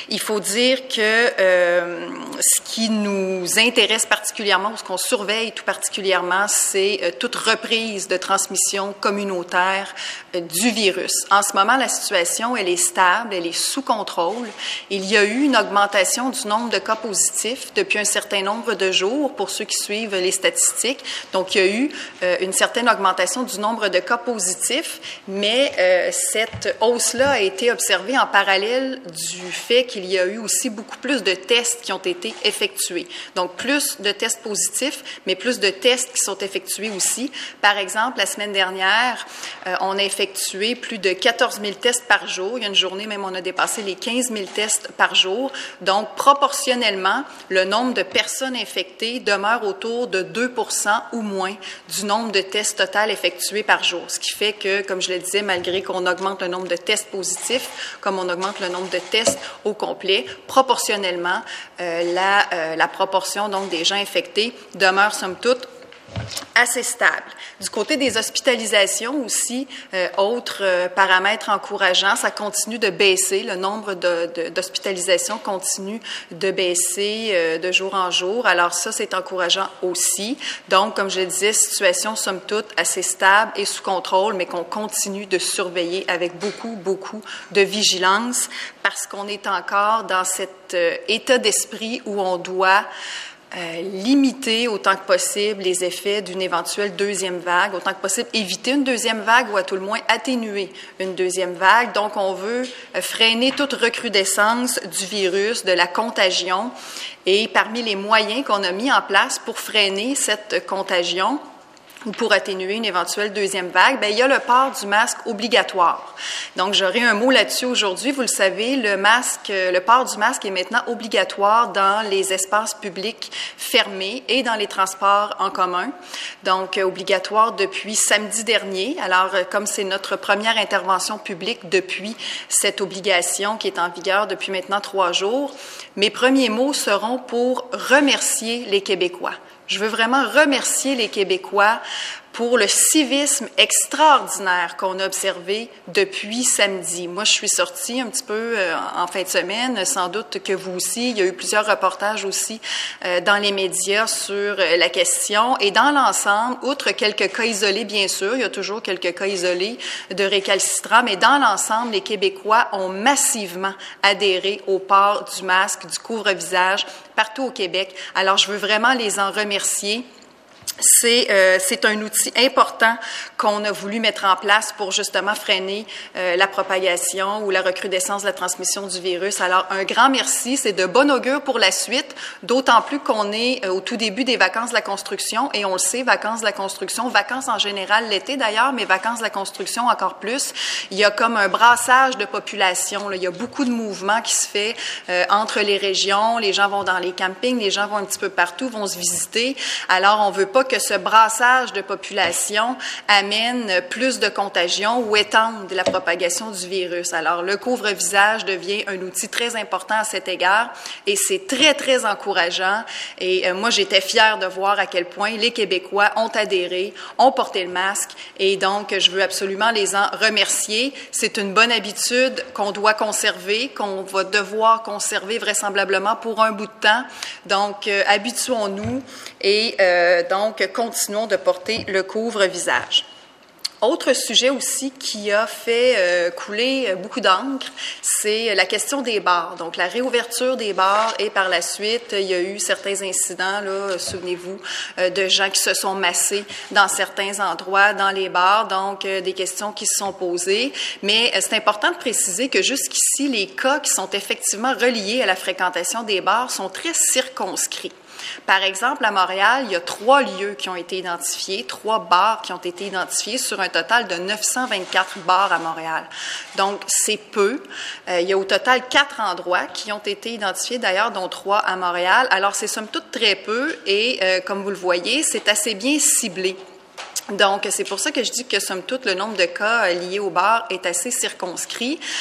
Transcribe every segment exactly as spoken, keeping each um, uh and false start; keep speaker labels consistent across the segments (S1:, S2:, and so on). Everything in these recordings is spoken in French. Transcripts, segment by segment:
S1: Il faut dire que euh, ce qui nous intéresse particulièrement, ou ce qu'on surveille tout particulièrement, c'est euh, toute reprise de transmission communautaire euh, du virus. En ce moment, la situation, elle est stable, elle est sous contrôle. Il y a eu une augmentation du nombre de cas positifs depuis un certain nombre de jours, pour ceux qui suivent les statistiques. Donc, il y a eu euh, une certaine augmentation du nombre de cas positifs, mais euh, cette hausse-là a été observée en parallèle du fait qu'il y a eu aussi beaucoup plus de tests qui ont été effectués. Donc, plus de tests positifs, mais plus de tests qui sont effectués aussi. Par exemple, la semaine dernière, euh, on a effectué plus de quatorze mille tests par jour. Il y a une journée même, on a dépassé les quinze mille tests par jour. Donc, proportionnellement, le nombre de personnes infectées demeure autour de deux pour cent ou moins du nombre de tests total effectués par jour. Ce qui fait que, comme je le disais, malgré qu'on augmente le nombre de tests positifs, comme on augmente le nombre de tests au complet, proportionnellement, euh, la, euh, la proportion donc des gens infectés demeure somme toute assez stable. Du côté des hospitalisations aussi, euh, autre euh, paramètre encourageant, ça continue de baisser. Le nombre de, de, d'hospitalisations continue de baisser euh, de jour en jour. Alors ça, c'est encourageant aussi. Donc, comme je le disais, situation somme toute assez stable et sous contrôle, mais qu'on continue de surveiller avec beaucoup, beaucoup de vigilance parce qu'on est encore dans cet euh, état d'esprit où on doit Euh, limiter autant que possible les effets d'une éventuelle deuxième vague, autant que possible éviter une deuxième vague ou à tout le moins atténuer une deuxième vague. Donc, on veut euh, freiner toute recrudescence du virus, de la contagion. Et parmi les moyens qu'on a mis en place pour freiner cette contagion, ou pour atténuer une éventuelle deuxième vague, bien, il y a le port du masque obligatoire. Donc, j'aurai un mot là-dessus aujourd'hui. Vous le savez, le masque, le port du masque est maintenant obligatoire dans les espaces publics fermés et dans les transports en commun. Donc, obligatoire depuis samedi dernier. Alors, comme c'est notre première intervention publique depuis cette obligation qui est en vigueur depuis maintenant trois jours, mes premiers mots seront pour remercier les Québécois. Je veux vraiment remercier les Québécois pour le civisme extraordinaire qu'on a observé depuis samedi. Moi, je suis sortie un petit peu euh, en fin de semaine, sans doute que vous aussi. Il y a eu plusieurs reportages aussi euh, dans les médias sur euh, la question. Et dans l'ensemble, outre quelques cas isolés, bien sûr, il y a toujours quelques cas isolés de récalcitrants, mais dans l'ensemble, les Québécois ont massivement adhéré au port du masque, du couvre-visage partout au Québec. Alors, je veux vraiment les en remercier. C'est, euh, c'est un outil important qu'on a voulu mettre en place pour justement freiner euh, la propagation ou la recrudescence de la transmission du virus. Alors, un grand merci. C'est de bon augure pour la suite, d'autant plus qu'on est euh, au tout début des vacances de la construction et on le sait, vacances de la construction, vacances en général l'été d'ailleurs, mais vacances de la construction encore plus. Il y a comme un brassage de population, là. Il y a beaucoup de mouvements qui se fait euh, entre les régions. Les gens vont dans les campings, les gens vont un petit peu partout, vont se visiter. Alors, on veut pas que ce brassage de population amène plus de contagion ou étende la propagation du virus. Alors, le couvre-visage devient un outil très important à cet égard et c'est très, très encourageant. Et euh, moi, j'étais fière de voir à quel point les Québécois ont adhéré, ont porté le masque et donc, je veux absolument les en remercier. C'est une bonne habitude qu'on doit conserver, qu'on va devoir conserver vraisemblablement pour un bout de temps. Donc, euh, habituons-nous et euh, donc, Donc, continuons de porter le couvre-visage. Autre sujet aussi qui a fait euh, couler beaucoup d'encre, c'est la question des bars. Donc, la réouverture des bars et par la suite, il y a eu certains incidents, là, souvenez-vous, euh, de gens qui se sont massés dans certains endroits, dans les bars. Donc, euh, des questions qui se sont posées. Mais euh, c'est important de préciser que jusqu'ici, les cas qui sont effectivement reliés à la fréquentation des bars sont très circonscrits. Par exemple, à Montréal, il y a trois lieux qui ont été identifiés, trois bars qui ont été identifiés sur un total de neuf cent vingt-quatre bars à Montréal. Donc, c'est peu. Euh, il y a au total quatre endroits qui ont été identifiés, d'ailleurs, dont trois à Montréal. Alors, c'est somme toute très peu et, euh, comme vous le voyez, c'est assez bien ciblé. Donc, c'est pour ça que je dis que, somme toute, le nombre de cas liés au bar est assez circonscrit.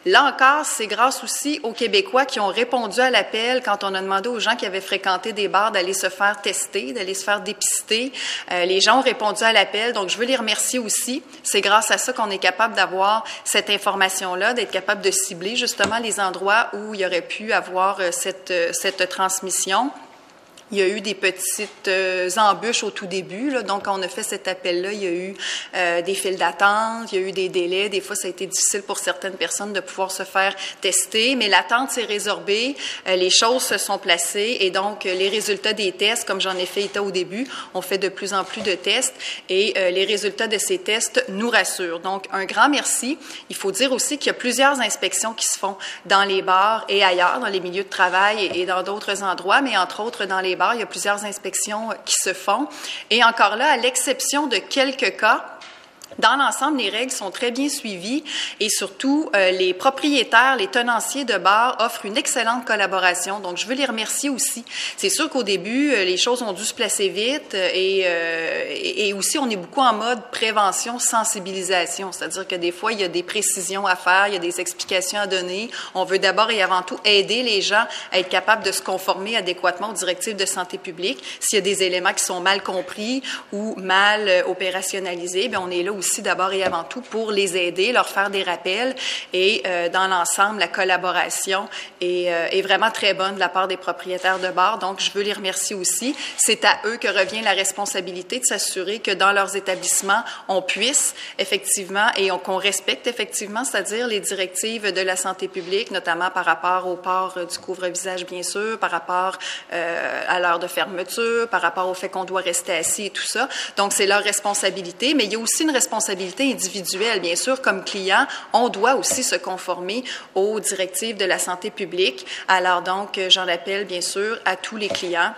S1: Là encore, c'est grâce aussi aux Québécois qui ont répondu à l'appel quand on a demandé aux gens qui avaient fréquenté des bars d'aller se faire tester, d'aller se faire dépister. Euh, les gens ont répondu à l'appel, donc je veux les remercier aussi. C'est grâce à ça qu'on est capable d'avoir cette information-là, d'être capable de cibler justement les endroits où il y aurait pu avoir cette, cette transmission. Il y a eu des petites euh, embûches au tout début, là. Donc, quand on a fait cet appel-là, il y a eu euh, des files d'attente, il y a eu des délais. Des fois, ça a été difficile pour certaines personnes de pouvoir se faire tester, mais l'attente s'est résorbée, euh, les choses se sont placées et donc, euh, les résultats des tests, comme j'en ai fait état au début, on fait de plus en plus de tests et euh, les résultats de ces tests nous rassurent. Donc, un grand merci. Il faut dire aussi qu'il y a plusieurs inspections qui se font dans les bars et ailleurs, dans les milieux de travail et, et dans d'autres endroits, mais entre autres dans les bars. Il y a plusieurs inspections qui se font. Et encore là, à l'exception de quelques cas, dans l'ensemble, les règles sont très bien suivies et surtout, euh, les propriétaires, les tenanciers de bars offrent une excellente collaboration. Donc, je veux les remercier aussi. C'est sûr qu'au début, euh, les choses ont dû se placer vite et, euh, et, et aussi, on est beaucoup en mode prévention, sensibilisation. C'est-à-dire que des fois, il y a des précisions à faire, il y a des explications à donner. On veut d'abord et avant tout aider les gens à être capables de se conformer adéquatement aux directives de santé publique. S'il y a des éléments qui sont mal compris ou mal euh, opérationnalisés, bien, on est là aussi aussi d'abord et avant tout pour les aider, leur faire des rappels et euh, dans l'ensemble, la collaboration est, euh, est vraiment très bonne de la part des propriétaires de bars. Donc, je veux les remercier aussi. C'est à eux que revient la responsabilité de s'assurer que dans leurs établissements, on puisse effectivement et on, qu'on respecte effectivement, c'est-à-dire les directives de la santé publique, notamment par rapport au port du couvre-visage, bien sûr, par rapport euh, à l'heure de fermeture, par rapport au fait qu'on doit rester assis et tout ça. Donc, c'est leur responsabilité, mais il y a aussi une responsabilité responsabilité individuelle. Bien sûr, comme client, on doit aussi se conformer aux directives de la santé publique. Alors donc, j'en appelle bien sûr à tous les clients,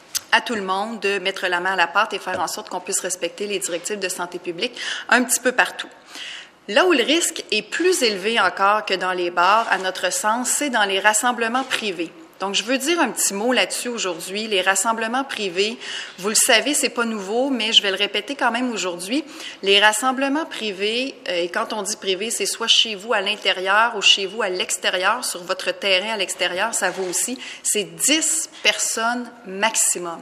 S1: à tout le monde, de mettre la main à la pâte et faire en sorte qu'on puisse respecter les directives de santé publique un petit peu partout. Là où le risque est plus élevé encore que dans les bars, à notre sens, c'est dans les rassemblements privés. Donc, je veux dire un petit mot là-dessus aujourd'hui. Les rassemblements privés, vous le savez, c'est pas nouveau, mais je vais le répéter quand même aujourd'hui. Les rassemblements privés, et quand on dit privé, c'est soit chez vous à l'intérieur ou chez vous à l'extérieur, sur votre terrain à l'extérieur, ça vaut aussi, c'est dix personnes maximum.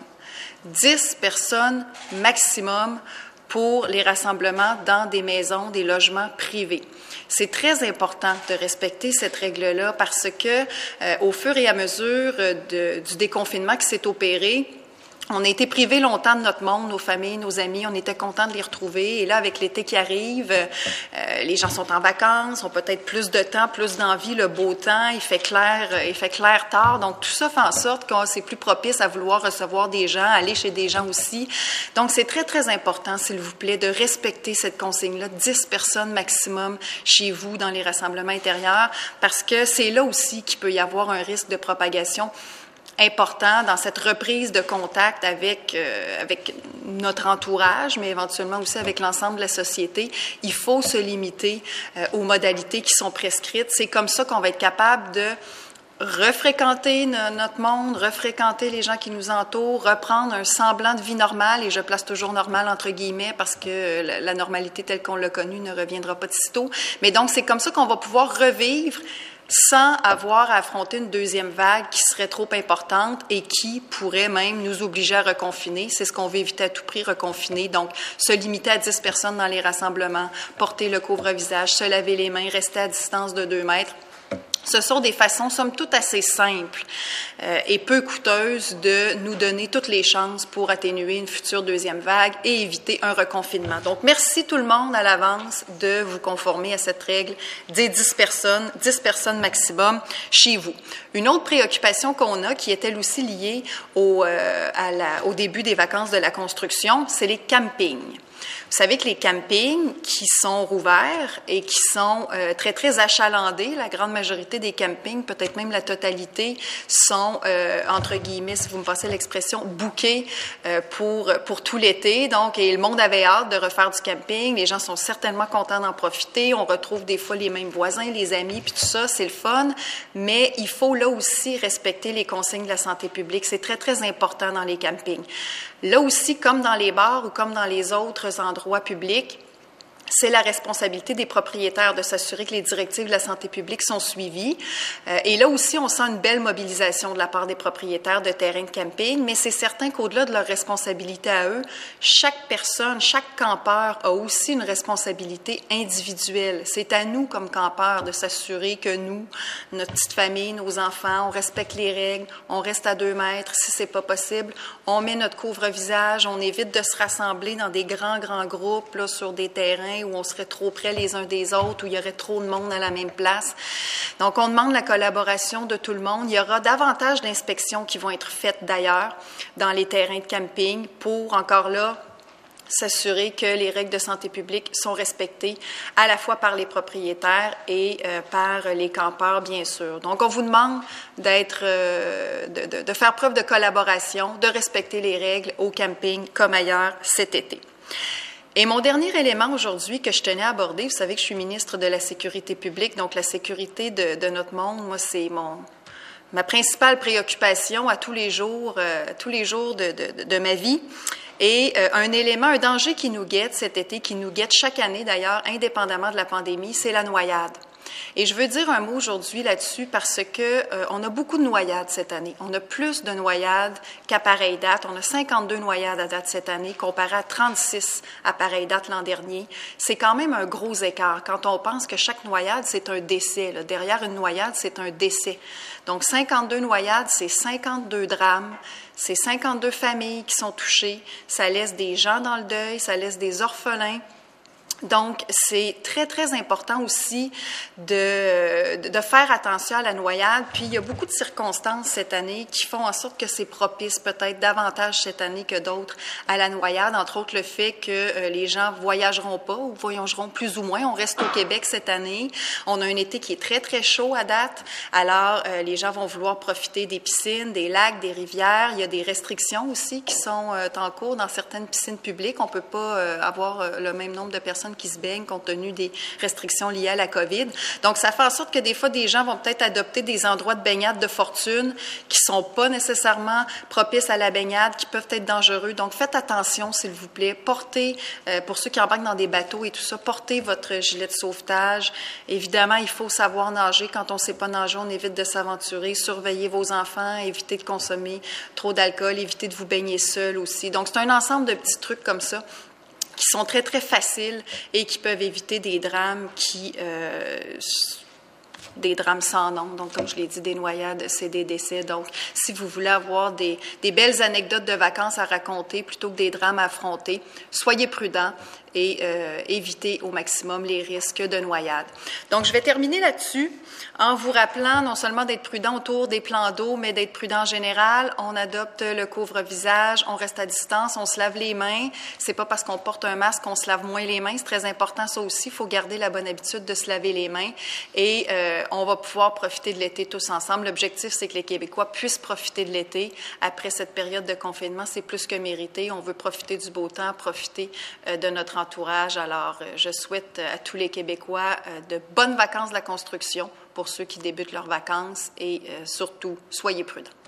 S1: dix personnes maximum pour les rassemblements dans des maisons, des logements privés. C'est très important de respecter cette règle-là parce que, euh, au fur et à mesure de, du déconfinement qui s'est opéré, on a été privés longtemps de notre monde, nos familles, nos amis. On était contents de les retrouver. Et là, avec l'été qui arrive, euh, les gens sont en vacances, ont peut-être plus de temps, plus d'envie, le beau temps, il fait clair, il fait clair tard. Donc, tout ça fait en sorte que c'est plus propice à vouloir recevoir des gens, aller chez des gens aussi. Donc, c'est très, très important, s'il vous plaît, de respecter cette consigne-là, dix personnes maximum chez vous dans les rassemblements intérieurs, parce que c'est là aussi qu'il peut y avoir un risque de propagation important dans cette reprise de contact avec, euh, avec notre entourage, mais éventuellement aussi avec l'ensemble de la société. Il faut se limiter euh, aux modalités qui sont prescrites. C'est comme ça qu'on va être capable de refréquenter no- notre monde, refréquenter les gens qui nous entourent, reprendre un semblant de vie normale, et je place toujours normal entre guillemets parce que la, la normalité telle qu'on l'a connue ne reviendra pas de sitôt. Mais donc, c'est comme ça qu'on va pouvoir revivre sans avoir à affronter une deuxième vague qui serait trop importante et qui pourrait même nous obliger à reconfiner. C'est ce qu'on veut éviter à tout prix, reconfiner. Donc, se limiter à dix personnes dans les rassemblements, porter le couvre-visage, se laver les mains, rester à distance de deux mètres. Ce sont des façons, somme toute, assez simples euh, et peu coûteuses de nous donner toutes les chances pour atténuer une future deuxième vague et éviter un reconfinement. Donc, merci tout le monde à l'avance de vous conformer à cette règle des dix personnes, dix personnes maximum chez vous. Une autre préoccupation qu'on a, qui est elle aussi liée au, euh, à la, au début des vacances de la construction, c'est les campings. Vous savez que les campings qui sont rouverts et qui sont euh, très, très achalandés, la grande majorité des campings, peut-être même la totalité, sont, euh, entre guillemets, si vous me passez l'expression, bookés euh, pour, pour tout l'été. Donc, et le monde avait hâte de refaire du camping. Les gens sont certainement contents d'en profiter. On retrouve des fois les mêmes voisins, les amis, puis tout ça, c'est le fun. Mais il faut là aussi respecter les consignes de la santé publique. C'est très, très important dans les campings. Là aussi, comme dans les bars ou comme dans les autres endroits publics, c'est la responsabilité des propriétaires de s'assurer que les directives de la santé publique sont suivies. Euh, et là aussi, on sent une belle mobilisation de la part des propriétaires de terrains de camping, mais c'est certain qu'au-delà de leur responsabilité à eux, chaque personne, chaque campeur a aussi une responsabilité individuelle. C'est à nous, comme campeurs, de s'assurer que nous, notre petite famille, nos enfants, on respecte les règles, on reste à deux mètres si c'est pas possible, on met notre couvre-visage, on évite de se rassembler dans des grands, grands groupes là, sur des terrains où on serait trop près les uns des autres, où il y aurait trop de monde à la même place. Donc, on demande la collaboration de tout le monde. Il y aura davantage d'inspections qui vont être faites d'ailleurs dans les terrains de camping pour, encore là, s'assurer que les règles de santé publique sont respectées à la fois par les propriétaires et euh, par les campeurs, bien sûr. Donc, on vous demande d'être, euh, de, de, de faire preuve de collaboration, de respecter les règles au camping comme ailleurs cet été. Et mon dernier élément aujourd'hui que je tenais à aborder, vous savez que je suis ministre de la Sécurité publique, donc la sécurité de, de notre monde, moi, c'est mon, ma principale préoccupation à tous les jours, euh, tous les jours de, de, de ma vie. Et euh, un élément, un danger qui nous guette cet été, qui nous guette chaque année d'ailleurs, indépendamment de la pandémie, c'est la noyade. Et je veux dire un mot aujourd'hui là-dessus parce que euh, on a beaucoup de noyades cette année. On a plus de noyades qu'à pareille date. On a cinquante-deux noyades à date cette année, comparé à trente-six à pareille date l'an dernier. C'est quand même un gros écart quand on pense que chaque noyade, c'est un décès. Là. Derrière une noyade, c'est un décès. Donc, cinquante-deux noyades, c'est cinquante-deux drames. C'est cinquante-deux familles qui sont touchées. Ça laisse des gens dans le deuil, ça laisse des orphelins. Donc, c'est très, très important aussi de, de faire attention à la noyade. Puis, il y a beaucoup de circonstances cette année qui font en sorte que c'est propice peut-être davantage cette année que d'autres à la noyade. Entre autres, le fait que euh, les gens voyageront pas ou voyageront plus ou moins. On reste au Québec cette année. On a un été qui est très, très chaud à date. Alors, euh, les gens vont vouloir profiter des piscines, des lacs, des rivières. Il y a des restrictions aussi qui sont euh, en cours dans certaines piscines publiques. On peut pas euh, avoir euh, le même nombre de personnes qui se baignent compte tenu des restrictions liées à la COVID. Donc, ça fait en sorte que des fois, des gens vont peut-être adopter des endroits de baignade de fortune qui sont pas nécessairement propices à la baignade, qui peuvent être dangereux. Donc, faites attention, s'il vous plaît. Portez, euh, pour ceux qui embarquent dans des bateaux et tout ça, portez votre gilet de sauvetage. Évidemment, il faut savoir nager. Quand on ne sait pas nager, on évite de s'aventurer. Surveillez vos enfants, évitez de consommer trop d'alcool, évitez de vous baigner seul aussi. Donc, c'est un ensemble de petits trucs comme ça qui sont très, très faciles et qui peuvent éviter des drames qui... Euh, des drames sans nom. Donc, comme je l'ai dit, des noyades, c'est des décès. Donc, si vous voulez avoir des, des belles anecdotes de vacances à raconter plutôt que des drames à affronter, soyez prudents et euh, évitez au maximum les risques de noyade. Donc, je vais terminer là-dessus en vous rappelant non seulement d'être prudent autour des plans d'eau, mais d'être prudent en général. On adopte le couvre-visage, on reste à distance, on se lave les mains. C'est pas parce qu'on porte un masque qu'on se lave moins les mains. C'est très important, ça aussi. Il faut garder la bonne habitude de se laver les mains. Et euh, on va pouvoir profiter de l'été tous ensemble. L'objectif, c'est que les Québécois puissent profiter de l'été. Après cette période de confinement, c'est plus que mérité. On veut profiter du beau temps, profiter euh, de notre entourage. Alors, euh, je souhaite à tous les Québécois euh, de bonnes vacances de la construction pour ceux qui débutent leurs vacances et euh, surtout, soyez prudents.